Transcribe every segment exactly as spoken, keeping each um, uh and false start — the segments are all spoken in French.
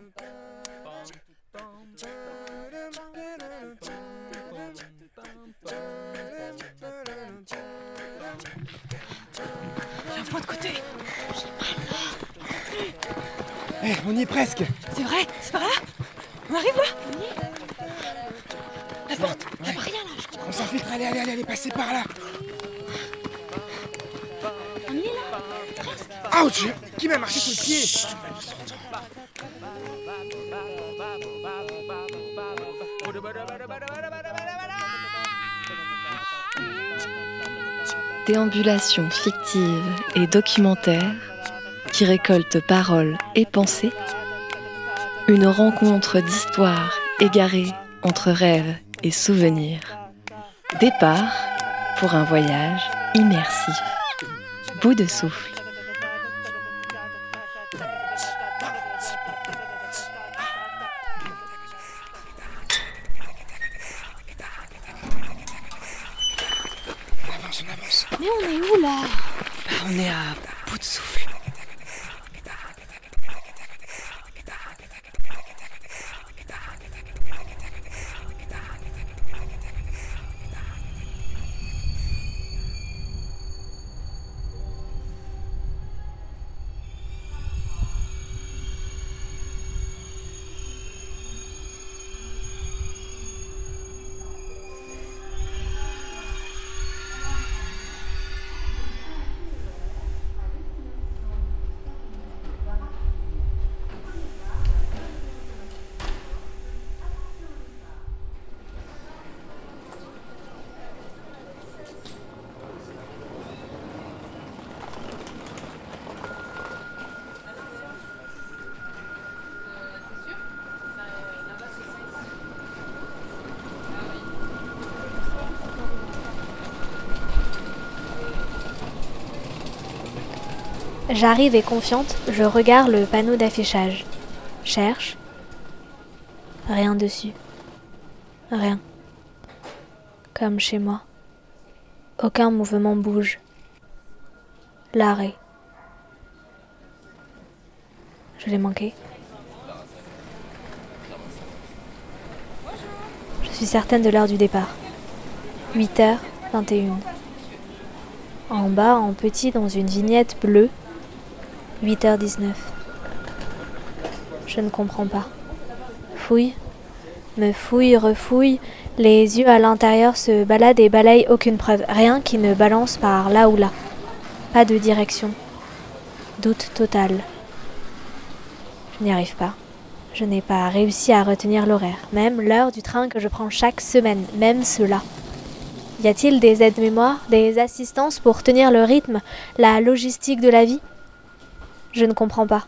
J'ai un point de côté. J'ai mal là. Eh, hey, on y est presque. C'est vrai, c'est par là. On arrive là. On y est. La porte, ouais. Y'a pas rien là. On s'infiltre, allez, allez, allez, allez, passez par là. On y est là. Presque. Ouch! Qui m'a marché sur le pied? Déambulation fictive et documentaire qui récolte paroles et pensées. Une rencontre d'histoires égarées entre rêves et souvenirs. Départ pour un voyage immersif. Bout de souffle. On avance. Mais on est où là? On est à bout de souffle. J'arrive et confiante, je regarde le panneau d'affichage. Cherche. Rien dessus. Rien. Comme chez moi. Aucun mouvement bouge. L'arrêt. Je l'ai manqué. Je suis certaine de l'heure du départ. huit heures vingt et une. En bas, en petit, dans une vignette bleue, huit heures dix-neuf. Je ne comprends pas. Fouille, me fouille, refouille, les yeux à l'intérieur se baladent et balayent aucune preuve, rien qui ne balance par là ou là. Pas de direction. Doute total. Je n'y arrive pas. Je n'ai pas réussi à retenir l'horaire, même l'heure du train que je prends chaque semaine, même cela. Y a-t-il des aides-mémoires, des assistances pour tenir le rythme, la logistique de la vie ? Je ne comprends pas.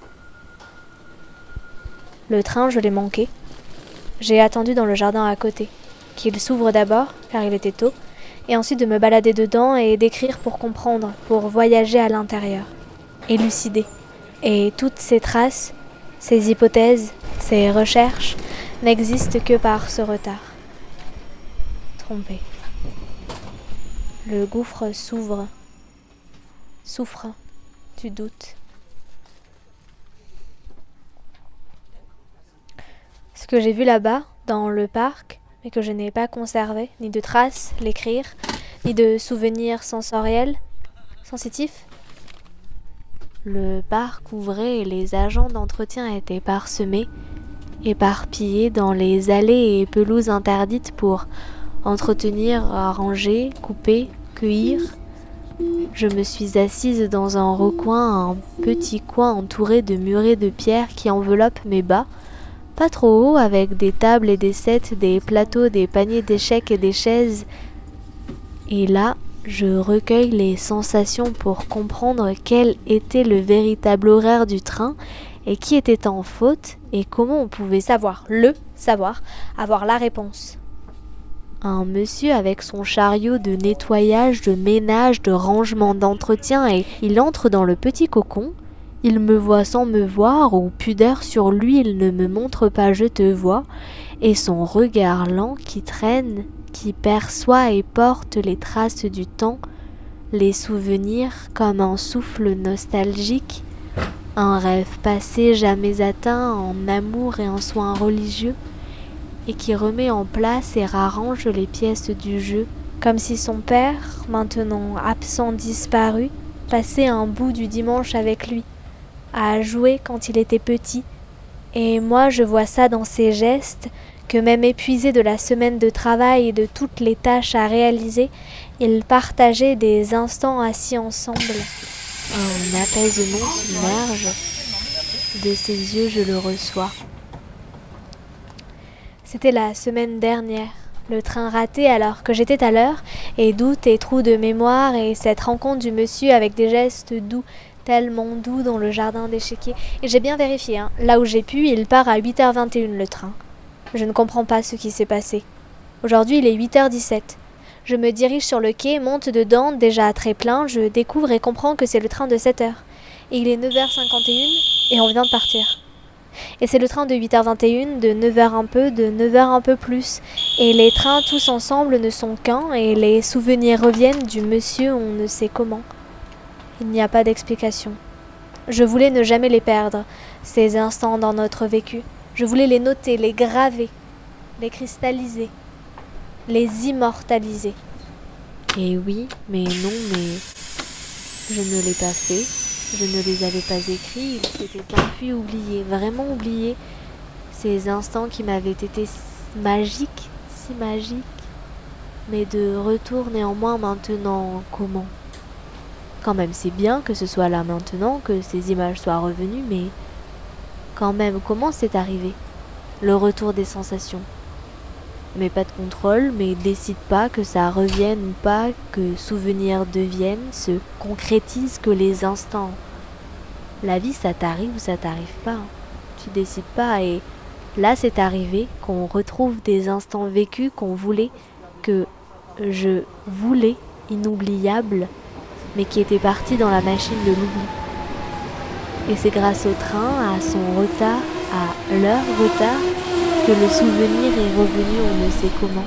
Le train, je l'ai manqué. J'ai attendu dans le jardin à côté, qu'il s'ouvre d'abord, car il était tôt, et ensuite de me balader dedans et d'écrire pour comprendre, pour voyager à l'intérieur, élucider. Et toutes ces traces, ces hypothèses, ces recherches n'existent que par ce retard. Trompé. Le gouffre s'ouvre, souffre du doute. Ce que j'ai vu là-bas, dans le parc, mais que je n'ai pas conservé, ni de traces, l'écrire, ni de souvenirs sensoriels, sensitifs. Le parc ouvrait et les agents d'entretien étaient parsemés, éparpillés dans les allées et pelouses interdites pour entretenir, arranger, couper, cueillir. Je me suis assise dans un recoin, un petit coin entouré de murets de pierre qui enveloppent mes bas, pas trop haut, avec des tables et des sets, des plateaux, des paniers d'échecs et des chaises. Et là, je recueille les sensations pour comprendre quel était le véritable horaire du train et qui était en faute et comment on pouvait savoir le savoir, avoir la réponse. Un monsieur avec son chariot de nettoyage, de ménage, de rangement d'entretien et il entre dans le petit cocon. Il me voit sans me voir, ou pudeur sur lui, il ne me montre pas je te vois, et son regard lent qui traîne, qui perçoit et porte les traces du temps, les souvenirs comme un souffle nostalgique, Un rêve passé jamais atteint en amour et en soins religieux, et qui remet en place et rarrange les pièces du jeu, comme si son père, maintenant absent disparu, passait un bout du dimanche avec lui, à jouer quand il était petit. Et moi je vois ça dans ses gestes, que même épuisé de la semaine de travail et de toutes les tâches à réaliser, ils partageaient des instants assis ensemble. Un apaisement submerge, de ses yeux je le reçois. C'était la semaine dernière, le train raté alors que j'étais à l'heure, et doute et trou de mémoire, et cette rencontre du monsieur avec des gestes doux, tellement doux dans le jardin d'échiquier. Et j'ai bien vérifié, hein, là où j'ai pu, il part à huit heures vingt et une le train. Je ne comprends pas ce qui s'est passé. Aujourd'hui il est huit heures dix-sept. Je me dirige sur le quai, monte dedans, déjà très plein, je découvre et comprends que c'est le train de sept heures. Et il est neuf heures cinquante et une et on vient de partir. Et c'est le train de huit heures vingt et une, de neuf heures un peu, de neuf heures un peu plus. Et les trains tous ensemble ne sont qu'un, et les souvenirs reviennent du monsieur on ne sait comment. Il n'y a pas d'explication. Je voulais ne jamais les perdre, ces instants dans notre vécu. Je voulais les noter, les graver, les cristalliser, les immortaliser. Et oui, mais non, mais je ne l'ai pas fait. Je ne les avais pas écrits, ils s'étaient enfuis, oubliés, vraiment oubliés. Ces instants qui m'avaient été magiques, si magiques, mais de retour néanmoins maintenant, comment ? Quand même, c'est bien que ce soit là maintenant, que ces images soient revenues, mais quand même, comment c'est arrivé ? Le retour des sensations. Mais pas de contrôle, mais décide pas que ça revienne ou pas, que souvenirs deviennent, se concrétisent que les instants. La vie, ça t'arrive ou ça t'arrive pas. Hein. Tu décides pas, et là c'est arrivé qu'on retrouve des instants vécus qu'on voulait, que je voulais, inoubliables, mais qui étaient partis dans la machine de l'oubli. Et c'est grâce au train, à son retard, à leur retard, que le souvenir est revenu on ne sait comment.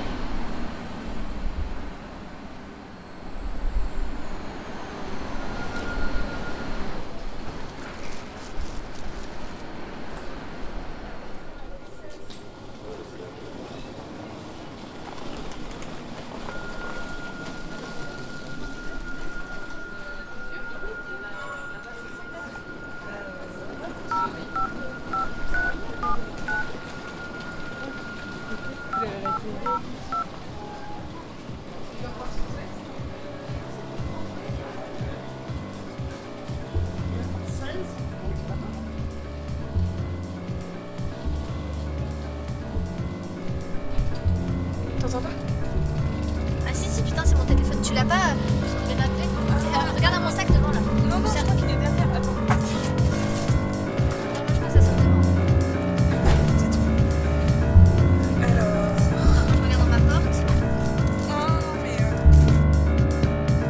T'entends pas ? Ah si si putain c'est mon téléphone, tu l'as pas euh, je vais m'appeler. C'est, euh, regarde à mon sac devant là. Non, non, c'est toi qui est derrière, attends. Moi je pense que ça sonne devant. C'est tout. Alors... Attends, je regarde dans ma porte. Non, non, mais... Euh...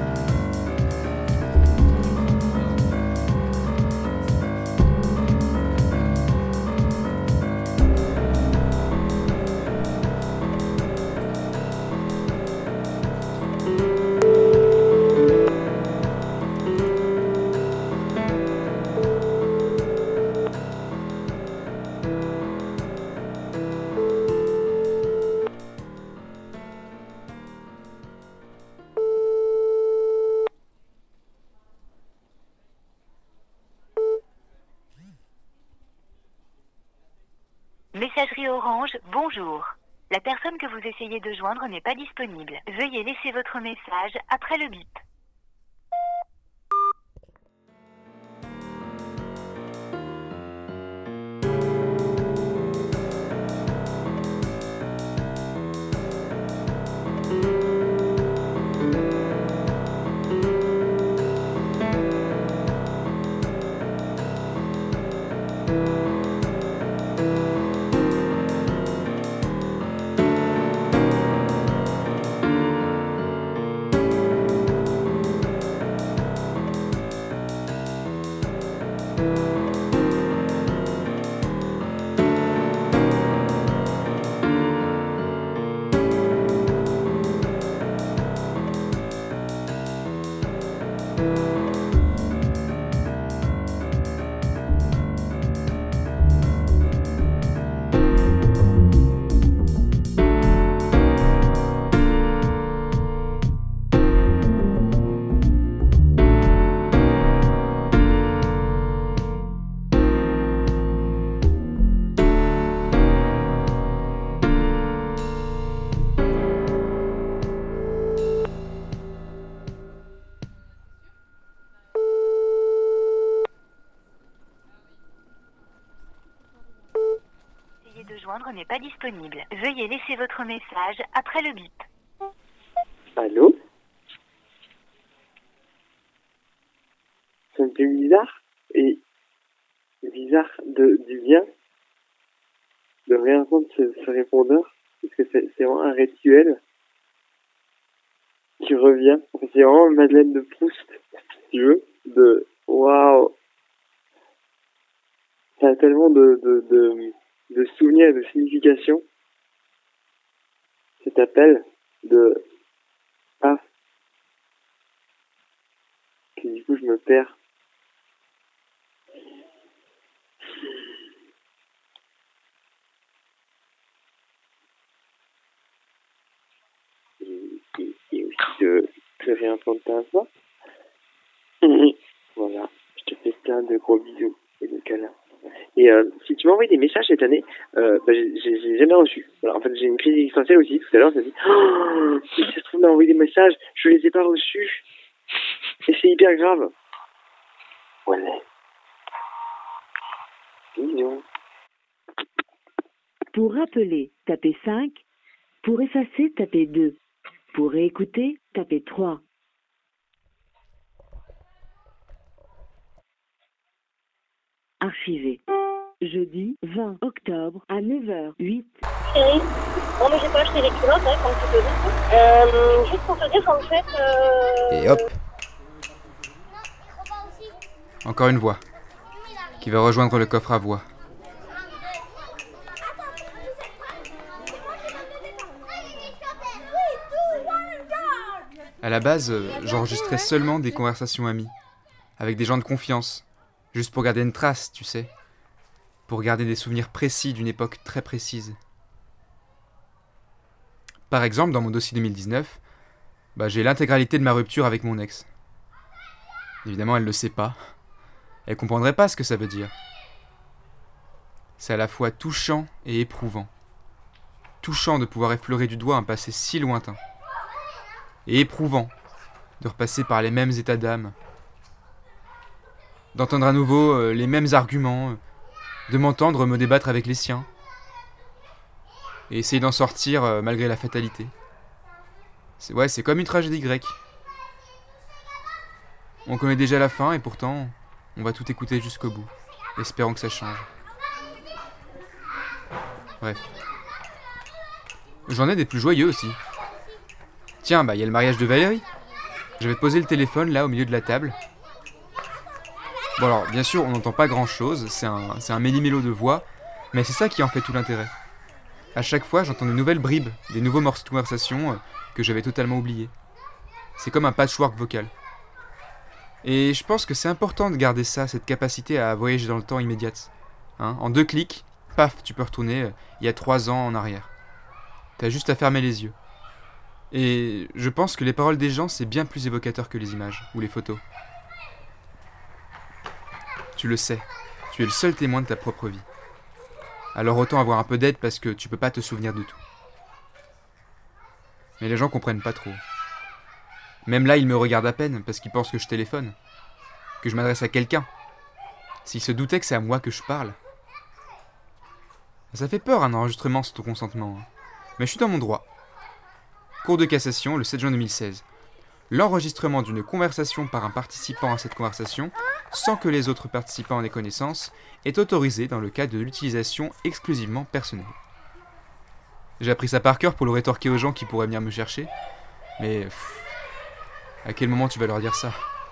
Messagerie Orange, bonjour. La personne que vous essayez de joindre n'est pas disponible. Veuillez laisser votre message après le bip. de joindre n'est pas disponible. Veuillez laisser votre message après le bip. Allô? Ça me fait bizarre, et bizarre de, du bien de réentendre ce, ce répondeur, parce que c'est, c'est vraiment un rituel qui revient. C'est vraiment Madeleine de Proust, si tu veux, de waouh! Ça a tellement de, de, de, de souvenirs et de signification. Cet appel de ah, que du coup je me perds. Et, et, et aussi de, de réentendre ta voix. Voilà, je te fais plein de gros bisous et de câlins. Et euh, si tu m'as envoyé des messages cette année, euh, bah, j'ai, j'ai, j'ai jamais reçu. Voilà, en fait, j'ai une crise existentielle aussi. Tout à l'heure, ça dit oh, si ça se trouve, m'a envoyé des messages, je les ai pas reçus. Et c'est hyper grave. Voilà. Bisous. Pour rappeler, tapez cinq. Pour effacer, tapez deux. Pour réécouter, tapez trois. Archivé. Jeudi vingt octobre à neuf heures huit. Chérie, bon mais j'ai pas acheté les culottes, hein, comme tu peux dire. Euh, juste pour te dire qu'en fait... Euh... Et hop. Encore une voix qui va rejoindre le coffre à voix. À la base, j'enregistrais seulement des conversations amies, avec des gens de confiance, juste pour garder une trace, tu sais, pour garder des souvenirs précis d'une époque très précise. Par exemple, dans mon dossier deux mille dix-neuf, bah, j'ai l'intégralité de ma rupture avec mon ex. Évidemment, elle ne le sait pas. Elle comprendrait pas ce que ça veut dire. C'est à la fois touchant et éprouvant. Touchant de pouvoir effleurer du doigt un passé si lointain. Et éprouvant de repasser par les mêmes états d'âme. D'entendre à nouveau euh, les mêmes arguments, euh, de m'entendre me débattre avec les siens. Et essayer d'en sortir euh, malgré la fatalité. C'est, ouais, c'est comme une tragédie grecque. On connaît déjà la fin et pourtant, on va tout écouter jusqu'au bout, espérant que ça change. Bref. J'en ai des plus joyeux aussi. Tiens, bah, il y a le mariage de Valérie. J'avais posé le téléphone là au milieu de la table. Bon alors, bien sûr, on n'entend pas grand-chose, c'est un, c'est un méli-mélo de voix, mais c'est ça qui en fait tout l'intérêt. À chaque fois, j'entends de nouvelles bribes, des nouveaux morceaux de conversation euh, que j'avais totalement oubliés. C'est comme un patchwork vocal. Et je pense que c'est important de garder ça, cette capacité à voyager dans le temps immédiate. Hein, en deux clics, paf, tu peux retourner euh, il y a trois ans en arrière. T'as juste à fermer les yeux. Et je pense que les paroles des gens, c'est bien plus évocateur que les images ou les photos. Tu le sais, tu es le seul témoin de ta propre vie. Alors autant avoir un peu d'aide parce que tu peux pas te souvenir de tout. Mais les gens comprennent pas trop. Même là, ils me regardent à peine parce qu'ils pensent que je téléphone, que je m'adresse à quelqu'un. S'ils se doutaient que c'est à moi que je parle. Ça fait peur un enregistrement sans ton consentement. Mais je suis dans mon droit. Cour de cassation, le sept juin deux mille seize. L'enregistrement d'une conversation par un participant à cette conversation, sans que les autres participants en aient connaissance, est autorisé dans le cas de l'utilisation exclusivement personnelle. J'ai appris ça par cœur pour le rétorquer aux gens qui pourraient venir me chercher, mais pff, à quel moment tu vas leur dire ça?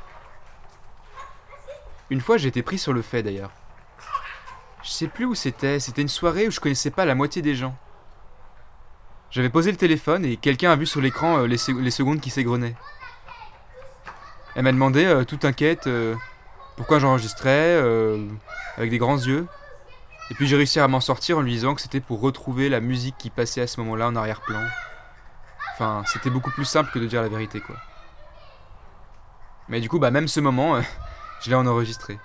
Une fois, j'ai été pris sur le fait d'ailleurs. Je sais plus où c'était, c'était une soirée où je connaissais pas la moitié des gens. J'avais posé le téléphone et quelqu'un a vu sur l'écran euh, les, sec- les secondes qui s'égrenaient. Elle m'a demandé, euh, toute inquiète, euh, pourquoi j'enregistrais, euh, avec des grands yeux. Et puis j'ai réussi à m'en sortir en lui disant que c'était pour retrouver la musique qui passait à ce moment-là en arrière-plan. Enfin, c'était beaucoup plus simple que de dire la vérité, quoi. Mais du coup, bah même ce moment, euh, je l'ai en enregistré.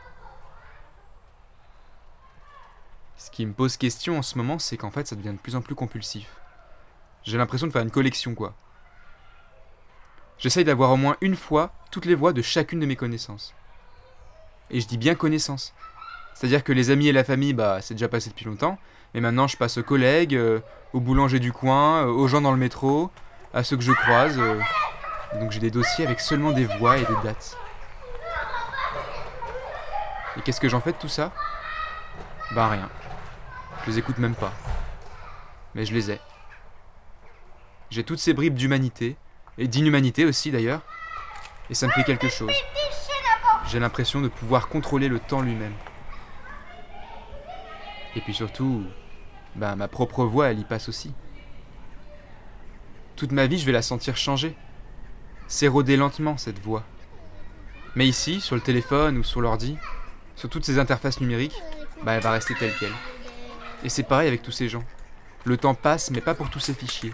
Ce qui me pose question en ce moment, c'est qu'en fait, ça devient de plus en plus compulsif. J'ai l'impression de faire une collection, quoi. J'essaye d'avoir au moins une fois toutes les voix de chacune de mes connaissances. Et je dis bien connaissances. C'est-à-dire que les amis et la famille, bah, c'est déjà passé depuis longtemps. Mais maintenant, je passe aux collègues, euh, aux boulangers du coin, euh, aux gens dans le métro, à ceux que je croise. Euh, donc j'ai des dossiers avec seulement des voix et des dates. Et qu'est-ce que j'en fais de tout ça? Bah rien. Je les écoute même pas. Mais je les ai. J'ai toutes ces bribes d'humanité, et d'inhumanité aussi d'ailleurs, et ça me fait quelque chose. J'ai l'impression de pouvoir contrôler le temps lui-même. Et puis surtout, bah, ma propre voix, elle y passe aussi. Toute ma vie, je vais la sentir changer. S'éroder lentement, cette voix. Mais ici, sur le téléphone ou sur l'ordi, sur toutes ces interfaces numériques, bah, elle va rester telle qu'elle. Et c'est pareil avec tous ces gens. Le temps passe, mais pas pour tous ces fichiers.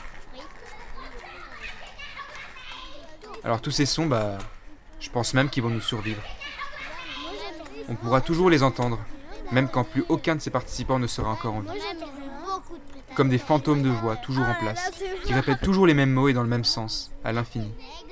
Alors tous ces sons, bah, je pense même qu'ils vont nous survivre. On pourra toujours les entendre, même quand plus aucun de ces participants ne sera encore en vie. Comme des fantômes de voix, toujours en place, qui répètent toujours les mêmes mots et dans le même sens, à l'infini.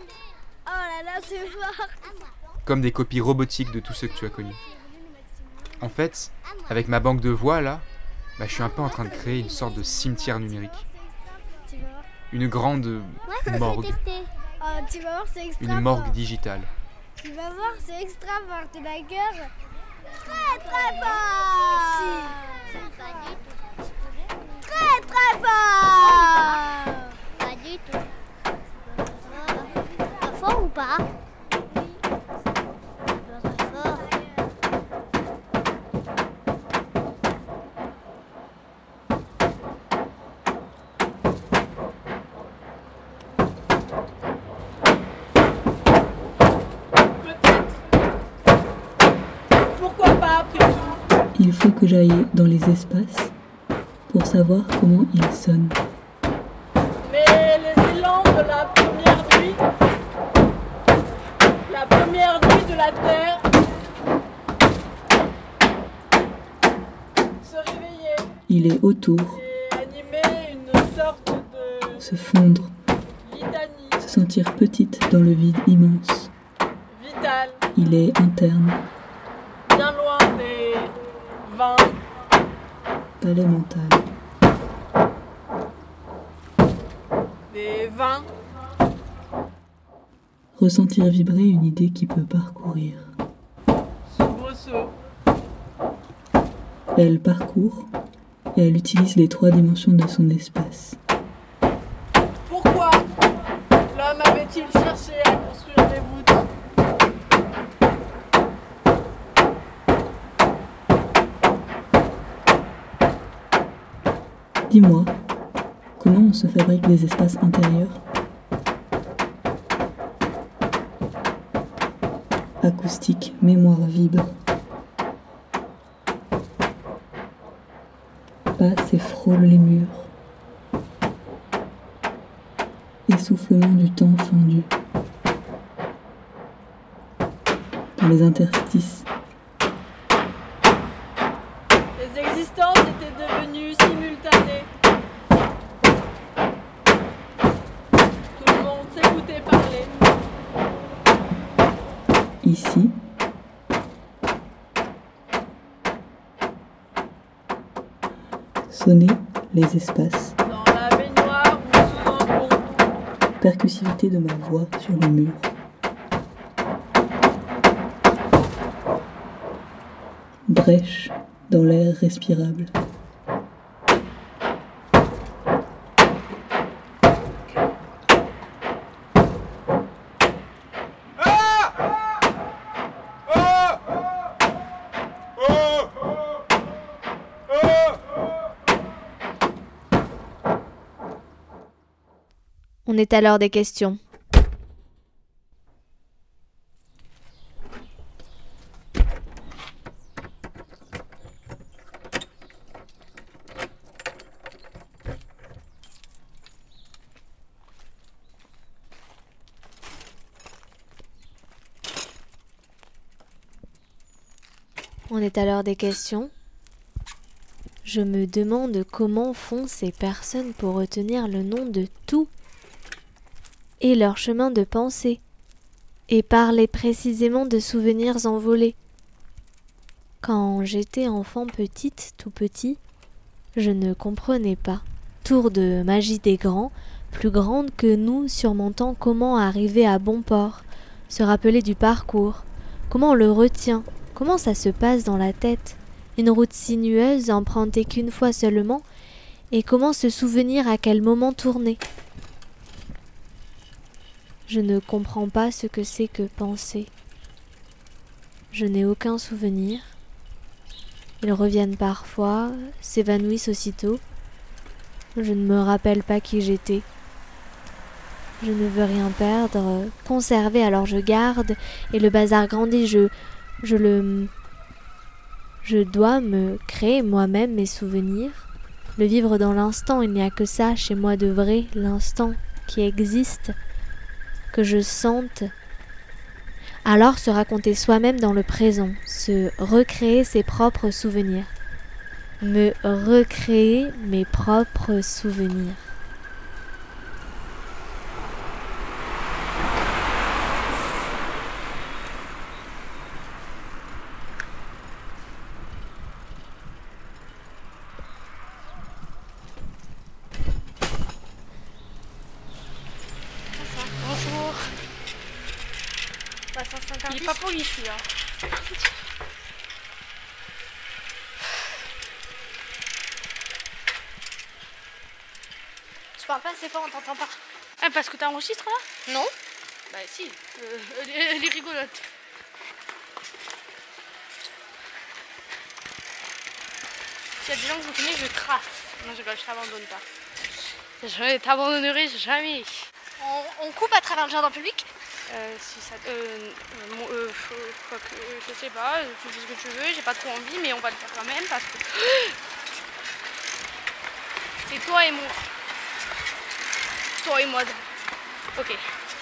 Comme des copies robotiques de tous ceux que tu as connus. En fait, avec ma banque de voix là, bah, je suis un peu en train de créer une sorte de cimetière numérique. Une grande morgue. Oh, tu vas voir, c'est extra Une morgue fort. digitale. Tu vas voir, c'est extra fort. Tu la gueule très très fort. Si. Pas du tout. Très très fort. Pas du tout. Pas fort ou pas? Pas fort. Il faut que j'aille dans les espaces pour savoir comment ils sonnent. Mais les élans de la première nuit, la première nuit de la Terre, se réveiller. Il est autour, Et animer une sorte de se fondre, litanie se sentir petite dans le vide immense. vitale, Il est interne, bien loin des vins, palais mental. des vins, Ressentir vibrer une idée qui peut parcourir. soubresauts, Elle parcourt et elle utilise les trois dimensions de son espace. Pourquoi l'homme avait-il cherché à construire des voûtes? Dis-moi, comment on se fabrique des espaces intérieurs? Acoustique, mémoire vibre. Passe et frôle les murs. Essoufflement du temps fendu. Dans les interstices. Les existences étaient devenues simultanées. Tout le monde s'écoutait parler. Ici, sonner les espaces. Dans la baignoire ou sous un pont. Percussivité de ma voix sur le mur. Brèche dans l'air respirable. On est à l'heure des questions. On est à l'heure des questions. Je me demande comment font ces personnes pour retenir le nom de tout et leur chemin de pensée, et parler précisément de souvenirs envolés. Quand j'étais enfant petite, tout petit, je ne comprenais pas. Tour de magie des grands, plus grande que nous, surmontant comment arriver à bon port, se rappeler du parcours, comment on le retient, comment ça se passe dans la tête, une route sinueuse empruntée qu'une fois seulement, et comment se souvenir à quel moment tourner. Je ne comprends pas ce que c'est que penser. Je n'ai aucun souvenir. Ils reviennent parfois, s'évanouissent aussitôt. Je ne me rappelle pas qui j'étais. Je ne veux rien perdre, conserver, alors je garde, et le bazar grandit, je, je le... Je dois me créer moi-même mes souvenirs, le vivre dans l'instant, il n'y a que ça chez moi de vrai, l'instant qui existe, que je sente. Alors se raconter soi-même dans le présent, se recréer ses propres souvenirs, me recréer mes propres souvenirs. Bonjour. Il est pas poli celui-là. Tu parles pas assez fort, on t'entend pas. Ah, parce que t'enregistres là? Non. Bah si, euh, elle, est- elle est rigolote. S'il y a des gens que je connais, je trace. Non, je rigole, je t'abandonne pas. Je t'abandonnerai jamais. On, on coupe à travers le jardin public? Euh, si ça. Euh, euh, mon- euh, faut- quoi que, je sais pas, tu fais ce que tu veux, j'ai pas trop envie, mais on va le faire quand même parce que. C'est toi et moi. Toi et moi. Ok.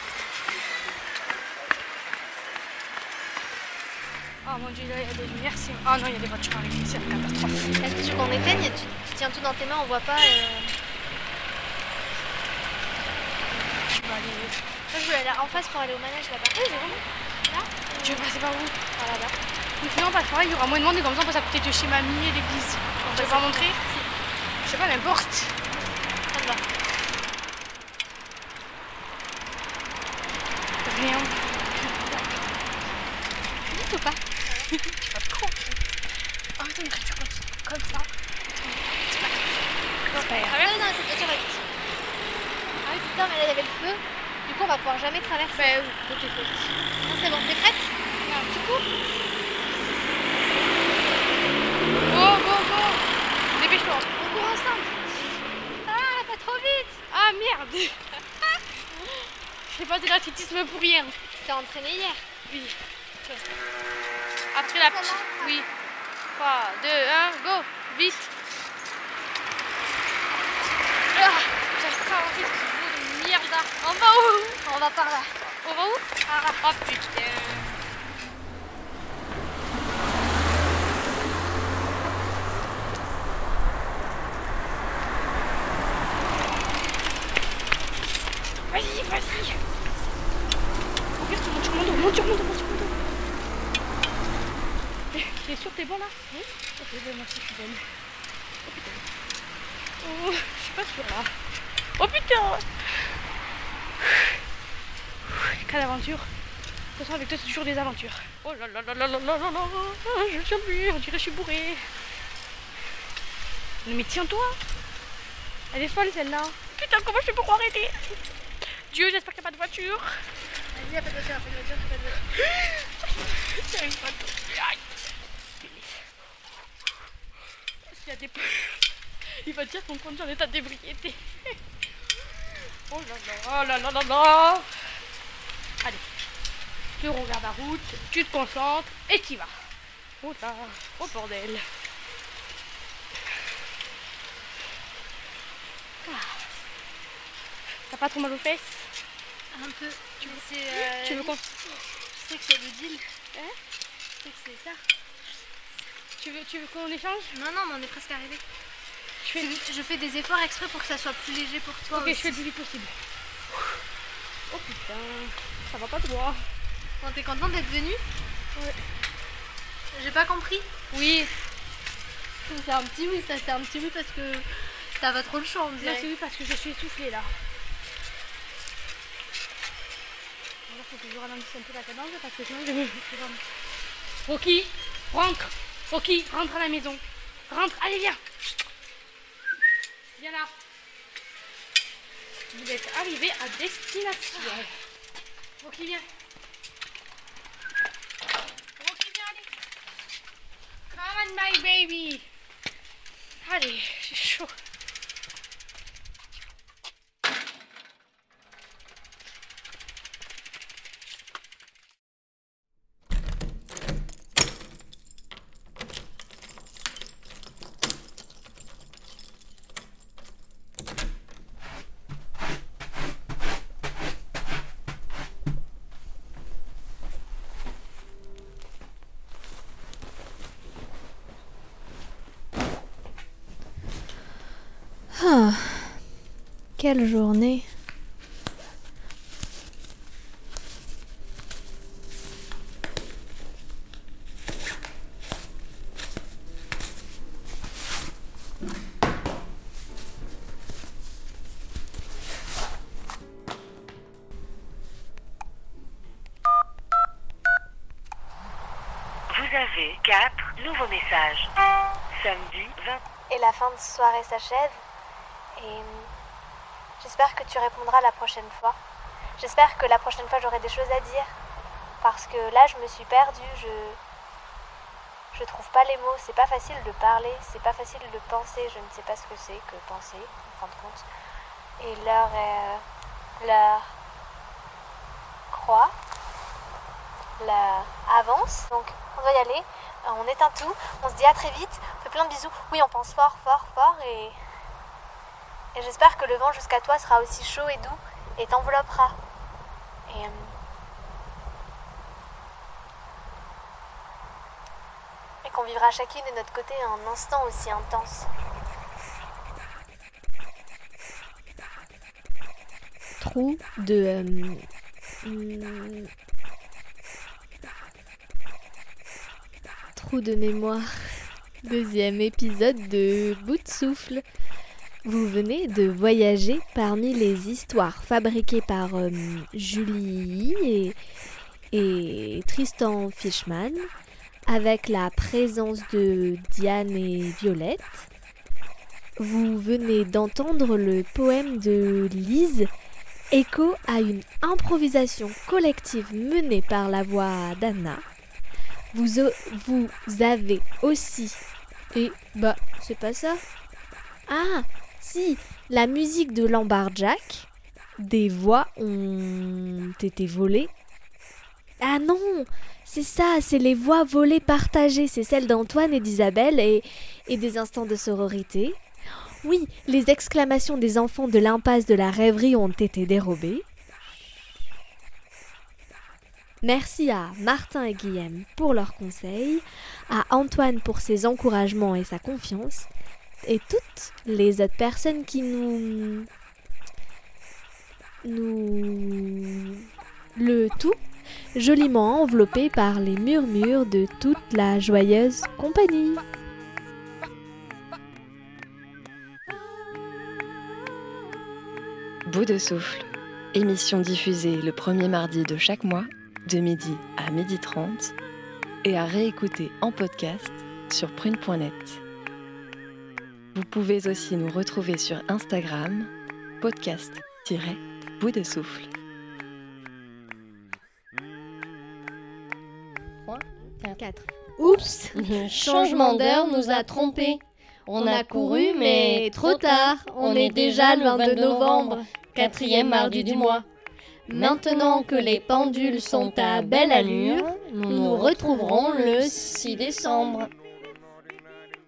Oh mon dieu, là il y a des lumières, c'est. Ah non, il y a des voitures avec c'est la catastrophe. Est-ce que tu veux qu'on éteigne? tu, tu tiens tout dans tes mains, on voit pas. euh. Je vais aller. Moi, je veux aller en face pour aller au manège là-bas. Oui, Jérôme. Là. Tu veux passer par où? Par là-bas. Donc non, pas toi, il y aura moins de monde et comme ça on passe à côté de chez mamie et l'église. Tu veux pas montrer? Je sais pas, n'importe. Ça me va. Rien. Vite ou pas? Pas trop. Oh putain, une créature comme ça. Comme ça. C'est pas grave. Ah non, non, cette voiture va vite. Ah oui, putain, mais là, il y avait le feu. Du coup, on va pouvoir jamais traverser. Bah oui, peut-être. Non, c'est bon, t'es prête? Du coup, Go, go, go. Dépêche-toi. on court ensemble. Ah, pas trop vite. Ah merde. Je fais pas de l'athlétisme pour rien. Tu t'es entraîné hier. Oui. Après la petite. Oui. trois, deux, un, go. Vite. Ah, j'arrive pas à avancer parce que c'est une merde là. On va où? On va par là. On va où? Par là. Oh putain. Vas-y, vas-y. Regarde, tu montes sur mon dos, monte sur mon dos, monte sur mon dos. T'es sûr que t'es bon là? Oui. Ok, ben moi aussi je suis bonne. Oh putain. Oh, je suis pas sûre là. Oh putain. Quelle aventure. De toute façon avec toi c'est toujours des aventures. Oh là là là là là là là là. Je ne tiens plus, on dirait que je suis bourrée. Non mais tiens-toi. Elle est folle celle-là. Putain, comment je fais pour arrêter? Dieu, j'espère qu'il n'y a pas de voiture. Vas-y, il n'y a pas de voiture, il n'y a pas de voiture, il n'y a pas de voiture. C'est une voiture. Aïe. S'il y a des... Il va dire qu'on conduit en état d'ébriété. Oh là là, oh là là là là. Allez, tu regardes la route, tu te concentres et tu y vas. Oh là, oh bordel. Ah. T'as pas trop mal aux fesses? Un peu. Tu veux, c'est, euh, Tu veux qu'on... Tu sais que c'est le deal. Hein? Tu sais que c'est ça. Tu veux, tu veux qu'on échange? Non, non, mais on est presque arrivé. Je fais... Je fais des efforts exprès pour que ça soit plus léger pour toi. Ok, aussi. je fais le plus vite possible. Oh putain, ça va pas droit. Bon, t'es content d'être venu? Ouais. J'ai pas compris. Oui. C'est un petit oui, ça c'est un petit oui parce que ça va trop le champ, on dirait. Non, c'est oui parce que je suis essoufflée là. Il faut que je ralentisse un peu la cadence parce que sinon je vais... Rocky, rentre. Rocky, rentre à la maison. Rentre, allez viens. Viens là. Vous êtes arrivés à destination. Rocky, viens. Rocky, viens, allez. Come on, my baby. Allez, j'ai chaud. Ah, quelle journée. Vous avez quatre nouveaux messages. Samedi vingt. Et la fin de soirée s'achève. Et j'espère que tu répondras la prochaine fois. J'espère que la prochaine fois j'aurai des choses à dire. Parce que là je me suis perdue, je je trouve pas les mots, c'est pas facile de parler, c'est pas facile de penser, je ne sais pas ce que c'est que penser, en fin de compte. Et l'heure est l'heure croît, l'heure avance, donc on doit y aller, on éteint tout, on se dit à très vite, on fait plein de bisous, oui on pense fort, fort, fort et Et j'espère que le vent jusqu'à toi sera aussi chaud et doux et t'enveloppera. Et, euh, et qu'on vivra chacune de notre côté un instant aussi intense. Trou de... Euh, hum, trou de mémoire. Deuxième épisode de Bout de souffle. Vous venez de voyager parmi les histoires fabriquées par euh, Julie et, et Tristan Fishman, avec la présence de Diane et Violette. Vous venez d'entendre le poème de Lise, écho à une improvisation collective menée par la voix d'Anna. Vous, vous avez aussi... Et bah, c'est pas ça. Ah, si, la musique de Lambarjack, des voix ont été volées. Ah non, c'est ça, c'est les voix volées partagées, c'est celles d'Antoine et d'Isabelle et, et des instants de sororité. Oui, les exclamations des enfants de l'impasse de la rêverie ont été dérobées. Merci à Martin et Guillaume pour leurs conseils, à Antoine pour ses encouragements et sa confiance, et toutes les autres personnes qui nous... nous... le tout joliment enveloppé par les murmures de toute la joyeuse compagnie. Bout de souffle, émission diffusée le premier mardi de chaque mois, de midi à midi trente, et à réécouter en podcast sur prune point net. Vous pouvez aussi nous retrouver sur Instagram, podcast-bout de souffle. quatre. Oups, le changement d'heure nous a trompés. On a couru, mais trop tard. On est déjà le vingt-deux novembre, quatrième mardi du mois. Maintenant que les pendules sont à belle allure, nous nous retrouverons le six décembre.